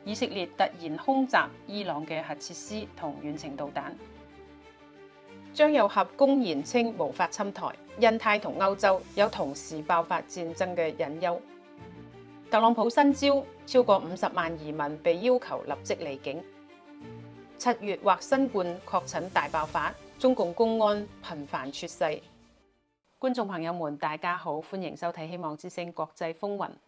以色列突然空襲伊朗嘅核設施同遠程導彈。張又俠公然稱無法侵台，印太同歐洲有同時爆發戰爭嘅隱憂。特朗普新招，超過50萬移民被要求立即離境。7月或新冠確診大爆發，中共公安頻繁猝逝。觀眾朋友們，大家好，歡迎收睇《希望之聲國際風雲》。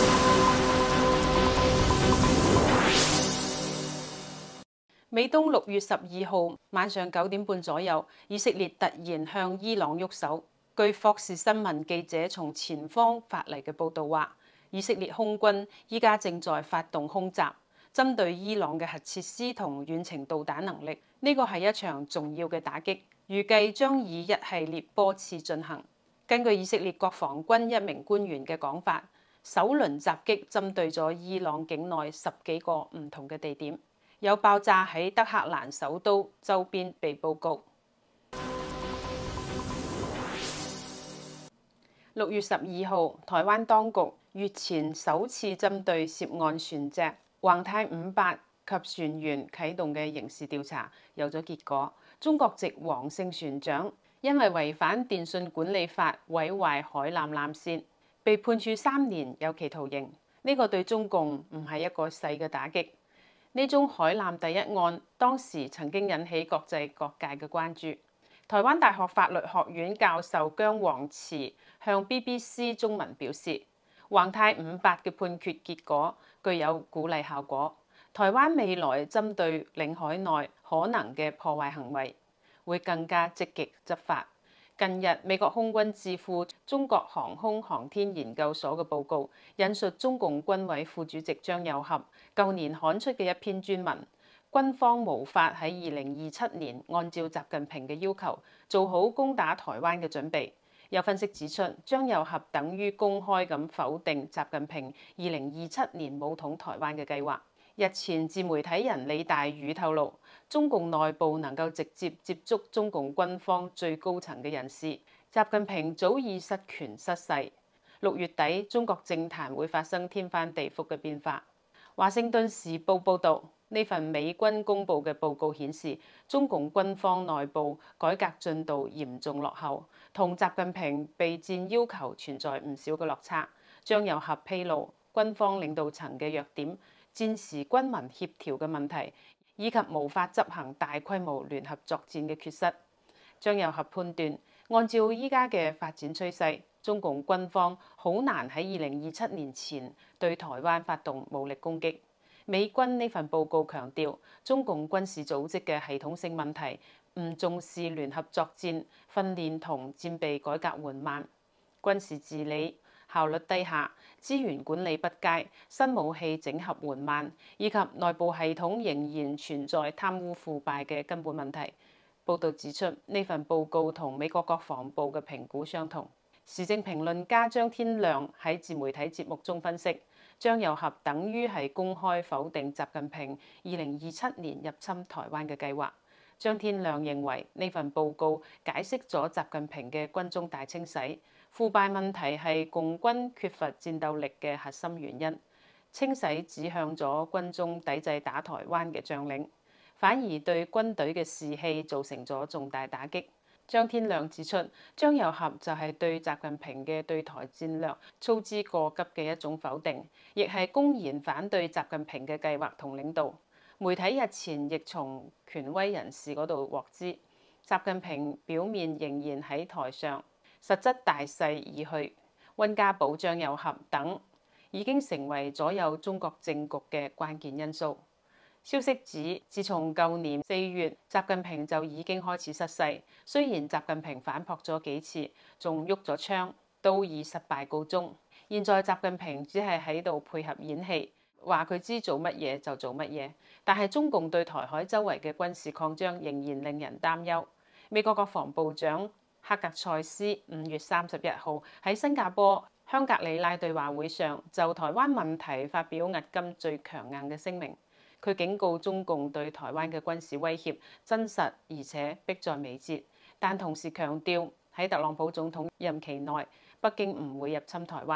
美東6月12號晚上9點半左右，以色列突然向伊朗喐手。據霍士新聞記者從前方發嚟嘅報道話，以色列空軍依家正在發動空襲，針對伊朗嘅核設施同遠程導彈能力。呢個係一場重要嘅打擊，預計將以一系列波次進行。根據以色列國防軍一名官員嘅講法，首輪襲擊針對咗伊朗境內10幾個唔同嘅地點。有爆炸喺德黑蘭首都周邊被報告。6月12號，台灣當局月前首次針對涉案船隻宏太58及船員啟動嘅刑事調查有咗結果。中國籍黃姓船長因為違反電訊管理法毀壞海纜纜線，被判處3年有期徒刑。呢個對中共唔係一個細嘅打擊。呢宗海纜第一案當時曾經引起國際各界嘅關注。台灣大學法律學院教授姜黃慈向 BBC 中文表示，宏太58嘅判決結果具有鼓勵效果。台灣未來針對領海內可能嘅破壞行為會更加積極執法。近日，美國空軍智庫中國航空航天研究所嘅報告引述中共軍委副主席張又俠舊年刊出嘅一篇專文，軍方無法喺2027年按照習近平嘅要求做好攻打台灣嘅準備。有分析指出，張又俠等於公開咁否定習近平2027年武統台灣嘅計劃。日前，自媒體人李大宇透露，中共內部能夠直接接觸中共軍方最高層嘅人士，習近平早已失權失勢。6月底，中國政壇會發生天翻地覆嘅變化。華盛頓時報報導，呢份美軍公佈嘅報告顯示，中共軍方內部改革進度嚴重落後，同習近平備戰要求存在唔少嘅落差。張又俠披露軍方領導層嘅弱點。戰時軍民協調嘅問題，以及無法執行大規模聯合作戰嘅缺失。張又俠判斷，按照依家嘅發展趨勢，中共軍方好難喺2027年前對台灣發動武力攻擊。美軍呢份報告強調，中共軍事組織嘅系統性問題，唔重視聯合作戰訓練同戰備改革緩慢，軍事治理效率低下，資源管理不佳，新武器整合緩慢，以及內部系統仍然存在貪污腐敗嘅根本問題。報導指出，呢份報告同美國國防部嘅評估相同。時政評論家張天亮喺自媒體節目中分析，張又俠等於係公開否定習近平2027年入侵台灣嘅計劃。張天亮認為呢份報告解釋咗習近平嘅軍中大清洗，腐敗問題係共軍缺乏戰鬥力嘅核心原因。清洗指向咗軍中抵制打台灣嘅將領，反而對軍隊嘅士氣造成咗重大打擊。張天亮指出，張又俠就係對習近平嘅對台戰略操之過急嘅一種否定，亦係公然反對習近平嘅計劃同領導。媒體日前亦從權威人士嗰度獲知，習近平表面仍然喺台上，實質大勢已去。溫家寶、張又俠等已經成為左右中國政局嘅關鍵因素。消息指，自從舊年4月，習近平就已經開始失勢。雖然習近平反撲咗幾次，仲喐咗槍，都以失敗告終。現在習近平只係喺度配合演戲，話佢知做乜嘢就做乜嘢。但係中共對台海周圍嘅軍事擴張仍然令人擔憂。美國國防部長克格塞斯5月31號喺新加坡香格里拉對話會上就台灣問題發表迄今最強硬嘅聲明。佢警告中共對台灣嘅軍事威脅真實而且迫在眉睫，但同時強調喺特朗普總統任期內，北京唔會入侵台灣。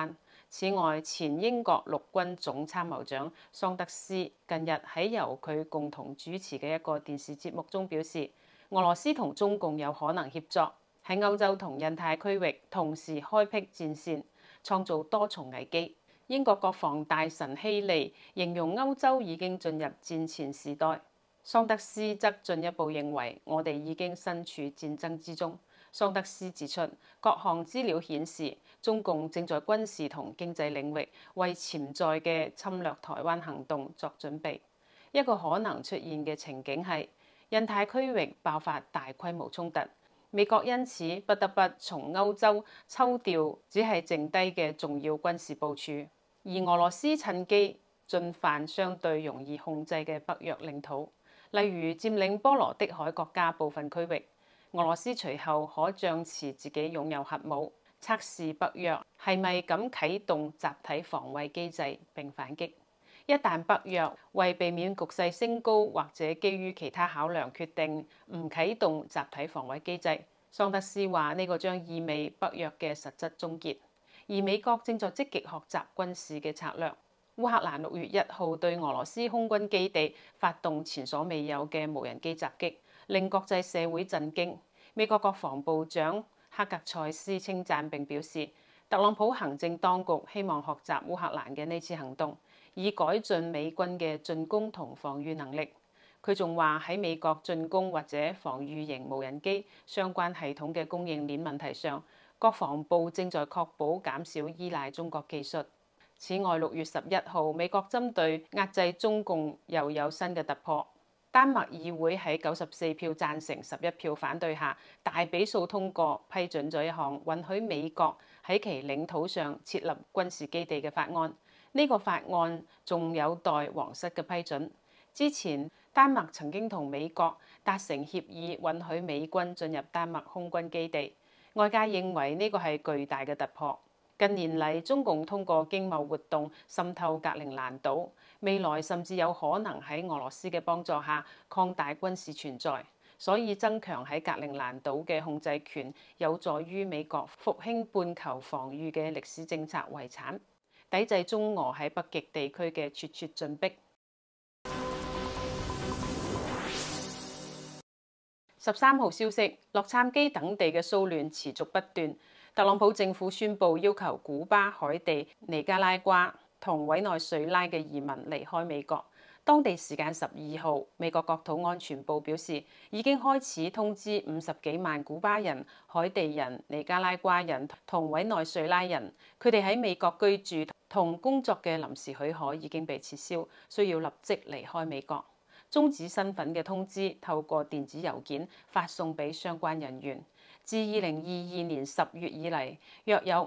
此外，前英國陸軍總參謀長桑德斯近日喺由佢共同主持嘅一個電視節目中表示，俄羅斯同中共有可能協作喺歐洲同印太區域同時開闢戰線，創造多重危機。英國國防大臣希利形容歐洲已經進入戰前時代，桑德斯則進一步認為我哋已經身處戰爭之中。桑德斯指出，各項資料顯示，中共正在軍事同經濟領域為潛在嘅侵略台灣行動作準備。一個可能出現嘅情景係印太區域爆發大規模衝突，美國因此不得不從歐洲抽調只係剩低嘅重要軍事部署，而俄羅斯趁機進犯相對容易控制嘅北約領土，例如佔領波羅的海國家部分區域。俄羅斯隨後可仗持自己擁有核武，測試北約係咪咁啟動集體防衛機制並反擊。一旦北約為避免局勢升高或者基於其他考量決定唔啟動集體防衛機制，桑德斯話呢個將意味北約嘅實質終結。而美國正在積極學習軍事嘅策略。烏克蘭6月1號對俄羅斯空軍基地發動前所未有嘅無人機襲擊，令國際社會震驚。美國國防部長克格塞斯稱讚並表示，特朗普行政當局希望學習烏克蘭嘅呢次行動，以改進美軍嘅進攻同防禦能力。佢仲話喺美國進攻或者防禦型無人機相關系統嘅供應鏈問題上，國防部正在確保減少依賴中國技術。此外，6月11號，美國針對壓制中共又有新嘅突破。丹麥議會喺94票贊成、11票反對下，大比數通過批准咗一項允許美國喺其領土上設立軍事基地嘅法案。呢個法案仲有待皇室嘅批准。之前，丹麥曾經同美國達成協議，允許美軍進入丹麥空軍基地。外界認為呢個係巨大嘅突破。近年嚟，中共通過經貿活動滲透格陵蘭島，未來甚至有可能喺俄羅斯嘅幫助下擴大軍事存在。所以增強喺格陵蘭島嘅控制權，有助於美國復興半球防禦嘅歷史政策遺產，抵制中俄喺北極地區嘅咄咄進逼。13號消息，洛杉磯等地嘅騷亂持續不斷。特朗普政府宣布要求古巴、海地、尼加拉瓜同委內瑞拉嘅移民離開美國。當地時間12號，美國國土安全部表示已經開始通知50幾萬古巴人、海地人、尼加拉瓜人同委內瑞拉人，佢哋喺美國居住同工作嘅臨時許可已經被撤銷，需要立即離開美國。終止身份嘅通知透過電子郵件發送俾相關人員。自2022年10月以嚟，約有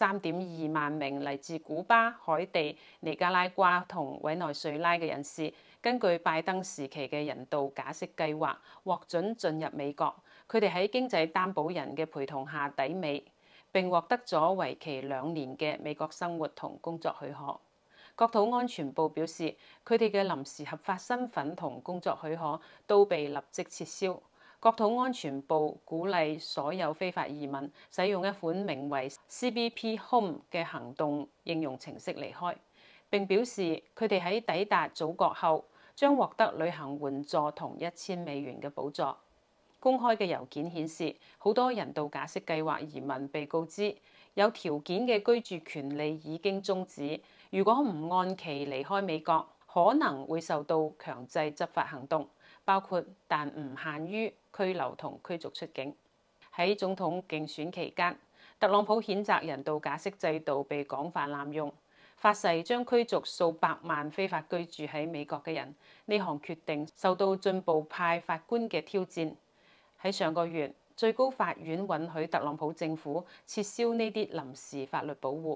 53.2萬名嚟自古巴、海地、尼加拉瓜同委內瑞拉嘅人士，根據拜登時期嘅人道假釋計劃獲准進入美國。佢哋喺經濟擔保人嘅陪同下抵美，並獲得咗為期2年嘅美國生活同工作許可。國土安全部表示，佢哋嘅臨時合法身份同工作許可都被立即撤銷。國土安全部鼓勵所有非法移民使用一款名為 CBP Home 嘅行動應用程式離開，並表示佢哋喺抵達祖國後將獲得旅行援助同$1000嘅補助。公開嘅郵件顯示，好多人道假釋計劃移民被告知有條件嘅居住權利已經終止，如果唔按期離開美國，可能會受到強制執法行動，包括但唔限於拘留同驅逐出境。喺總統競選期間，特朗普譴責人道假釋制度被廣泛濫用，發誓將驅逐數百萬非法居住喺美國嘅人。呢項決定受到進步派法官嘅挑戰。喺上個月，最高法院允許特朗普政府撤銷呢啲臨時法律保護。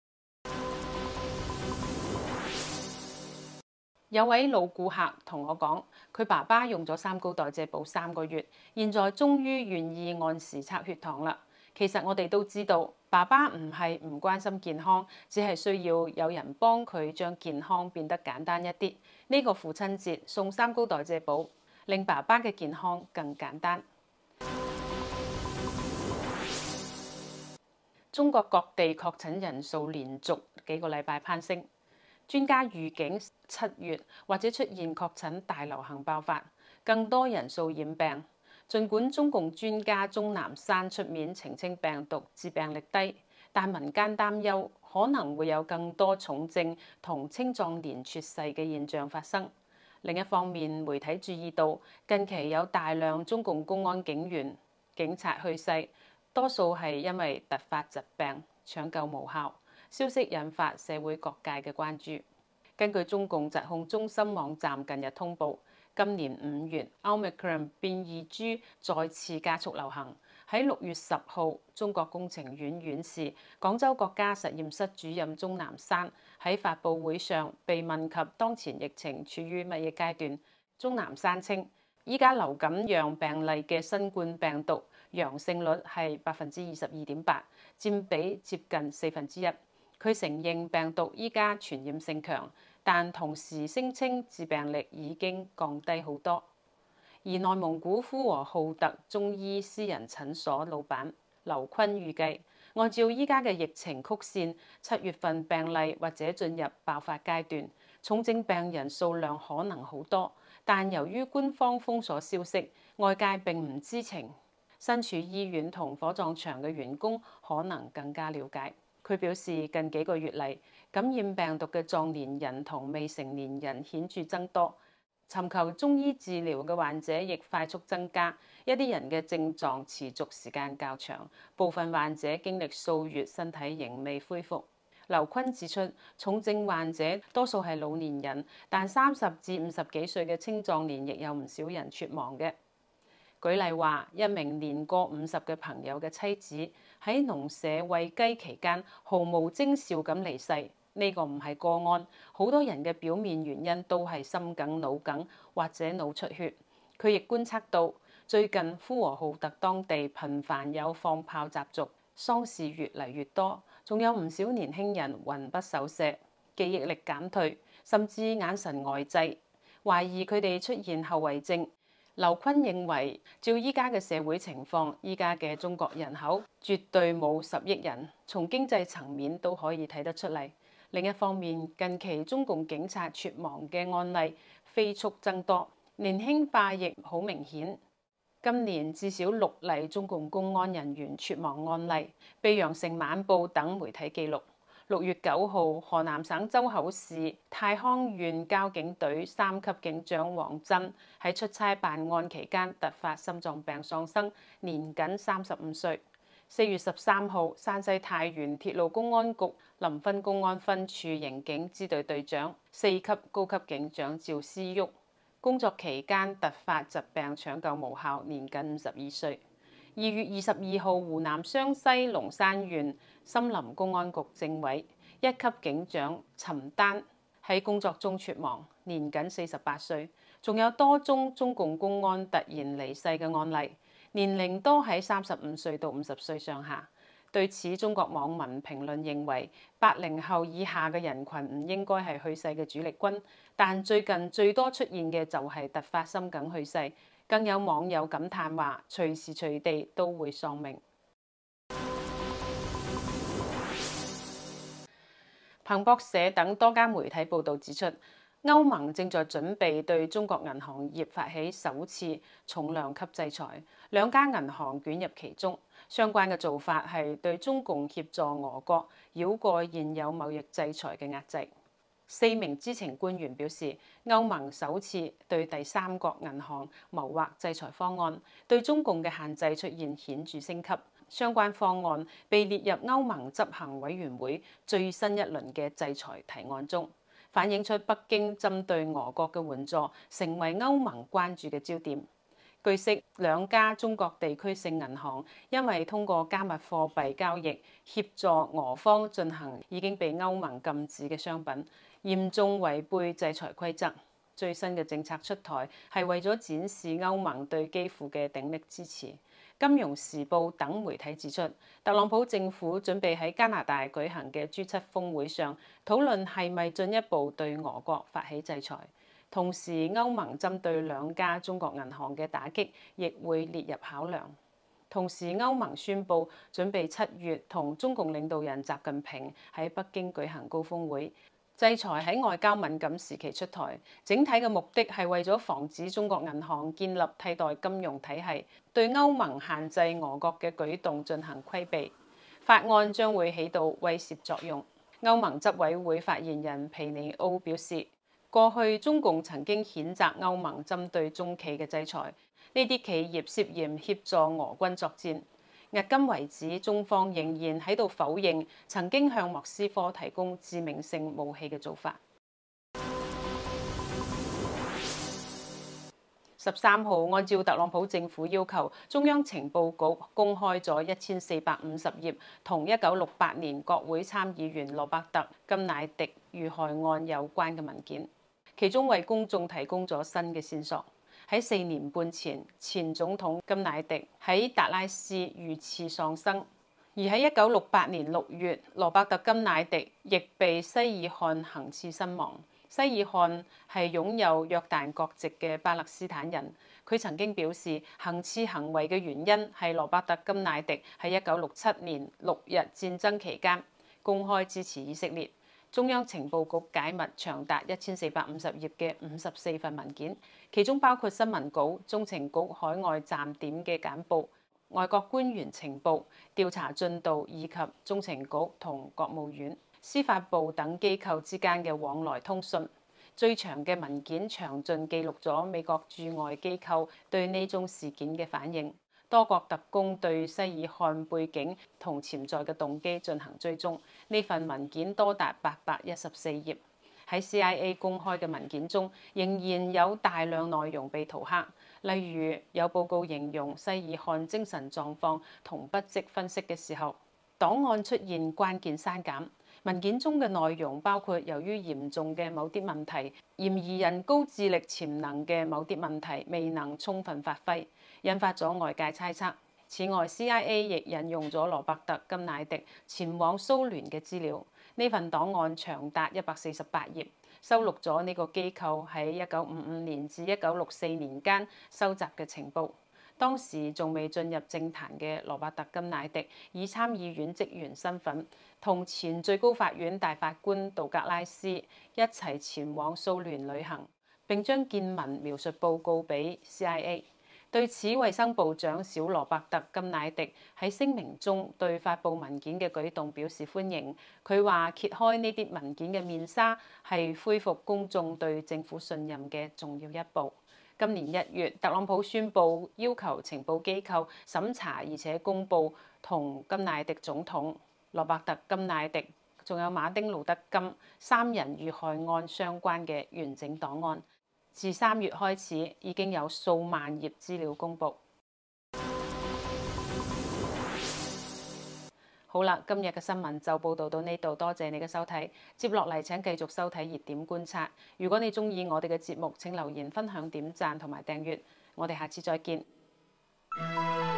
有位老顧客同我講，佢爸爸用咗三高代謝補3個月，現在終於願意按時測血糖啦。其實我哋都知道，爸爸唔係唔關心健康，只係需要有人幫佢將健康變得簡單一啲。呢個父親節送三高代謝補，令爸爸嘅健康更簡單。 中國各地確診人數連續幾個禮拜攀升，專家預警7月或者出現確診大流行爆發，更多人數染病。儘管中共專家鍾南山出面澄清病毒致病力低，但民間擔憂可能會有更多重症同青壯年猝逝嘅現象發生。另一方面，媒體注意到近期有大量中共公安警員、警察去世，多數係因為突發疾病搶救無效。消息引發社會各界嘅關注。根據中共疾控中心網站近日通報，今年5月 Omicron 變異株再次加速流行。喺6月10號，中國工程院院士、廣州國家實驗室主任鍾南山喺發佈會上被問及當前疫情處於乜嘢階段，鍾南山稱：依家流感樣病例嘅新冠病毒陽性率係22.8%，佔比接近1/4。佢承認病毒依家傳染性強，但同時聲稱致病力已經降低好多。而內蒙古呼和浩特中醫私人診所老闆劉坤預計，按照依家嘅疫情曲線，7月份病例或者進入爆發階段，重症病人數量可能好多，但由於官方封鎖消息，外界並唔知情。身處醫院同火葬場嘅員工可能更加了解。佢表示，近幾個月嚟，感染病毒嘅壯年人同未成年人顯著增多，尋求中醫治療嘅患者亦快速增加。一啲人嘅症狀持續時間較長，部分患者經歷數月，身體仍未恢復。劉坤指出，重症患者多數係老年人，但30至50幾歲嘅青壯年亦有唔少人猝亡嘅。舉例話，一名年過50嘅朋友嘅妻子喺農舍餵雞期間毫無徵兆咁離世，呢個唔係個案，好多人嘅表面原因都係心梗、腦梗或者腦出血。佢亦觀察到最近呼和浩特當地頻繁有放炮習俗，喪事越嚟越多，仲有唔少年輕人魂不守舍、記憶力減退，甚至眼神呆滯，懷疑佢哋出現後遺症。劉坤認為，照依家嘅社會情況，依家嘅中國人口絕對冇10億人，從經濟層面都可以睇得出嚟。另一方面，近期中共警察猝亡嘅案例飛速增多，年輕化亦好明顯。今年至少6例中共公安人員猝亡案例，被羊城晚報等媒體記錄。6月9號，河南省周口市太康縣交警隊3級警長王真喺出差辦案期間突發心臟病喪生，年僅35歲。4月13號，山西太原鐵路公安局臨汾公安分處刑警支隊隊長、4級高級警長趙思旭，工作期間突發疾病搶救無效，年僅52歲。2月22號，湖南湘西龍山縣森林公安局政委1級警長陳丹喺工作中猝亡，年僅48歲。仲有多宗中共公安突然離世嘅案例，年齡都喺35歲到50歲上下。對此，中國網民評論認為，80後以下嘅人群唔應該係去世嘅主力軍，但最近最多出現嘅就係突發心梗去世。更有網友感嘆話，隨時隨地都會喪命。彭博社等多家媒體報導指出，歐盟正在準備對中國銀行業發起首次重量級制裁，2家銀行捲入其中。相關嘅做法係對中共協助俄國繞過現有貿易制裁嘅壓制。4名知情官員表示，歐盟首次對第三國銀行謀劃制裁方案，對中共嘅限制出現顯著升級。相關方案被列入歐盟執行委員會最新一輪嘅制裁提案中，反映出北京針對俄國嘅援助成為歐盟關注嘅焦點。據悉，2家中國地區性銀行因為通過加密貨幣交易協助俄方進行已經被歐盟禁止嘅商品，嚴重違背制裁規則。最新嘅政策出台係為咗展示歐盟對基輔嘅鼎力支持。金融時報等媒體指出，特朗普政府準備喺加拿大舉行嘅 G7峰會上討論係咪進一步對俄國發起制裁。同時，歐盟針對2家中國銀行嘅打擊亦會列入考量。 同時，歐盟宣布準備7月同中共領導人習近平喺北京舉行高峰會。制裁喺外交敏感時期出台，整體嘅目的係為咗防止中國銀行建立替代金融體系，對歐盟限制俄國嘅舉動進行規避。法案將會起到威懾作用。歐盟執委會發言人皮尼奧表示，過去中共曾經譴責歐盟針對中企嘅制裁，呢啲企業涉嫌協助俄軍作戰。迄今為止，中方仍然喺度否認曾經向莫斯科提供致命性武器嘅做法。13號，按照特朗普政府要求，中央情報局公開咗1450頁同1968年國會參議員羅伯特金乃迪遇害案有關嘅文件，其中為公眾提供咗新嘅線索。喺4年半前，前總統金乃迪喺達拉斯遇刺喪生，而喺1968年6月，羅伯特金乃迪亦被西爾漢行刺身亡。西爾漢係擁有約旦國籍嘅巴勒斯坦人，佢曾經表示行刺行為嘅原因係羅伯特金乃迪喺1967年6日戰爭期間公開支持以色列。中央情報局解密長達1450頁嘅54份文件，其中包括新聞稿、中情局海外站點嘅簡報、外國官員情報、調查進度以及中情局同國務院、司法部等機構之間嘅往來通訊。最長嘅文件詳盡記錄咗美國駐外機構對呢宗事件嘅反應。多國特工對西爾漢背景同潛在嘅動機進行追蹤。呢份文件多達814頁。喺 CIA 公開嘅文件中，仍然有大量內容被塗黑。例如有報告形容西爾漢精神狀況同筆跡分析嘅時候，檔案出現關鍵刪減。文件中嘅內容包括由於嚴重嘅某啲問題，嫌疑人高智力潛能嘅某啲問題未能充分發揮，引發咗外界猜測。此外 ，CIA 亦引用咗羅伯特金乃迪前往蘇聯嘅資料。呢份檔案長達148頁，收錄咗呢個機構喺1955年至1964年間收集嘅情報。當時仲未進入政壇嘅羅伯特金乃迪以參議院職員身份，同前最高法院大法官道格拉斯一齊前往蘇聯旅行，並將見聞描述報告俾 CIA。對此，衛生部長小羅伯特金乃迪喺聲明中對發布文件嘅舉動表示歡迎。佢話揭開呢啲文件嘅面紗係恢復公眾對政府信任嘅重要一步。今年1月，特朗普宣布要求情報機構審查而且公佈同金乃迪總統、羅伯特金乃迪仲有馬丁路德金3人遇害案相關嘅完整檔案。自3月開始，已經有數萬頁資料公佈。好啦，今日嘅新聞就報導到呢度，多謝你嘅收睇。接落嚟請繼續收睇熱點觀察。如果你鍾意我哋嘅節目，請留言、分享、點讚同埋訂閱。我哋下次再見。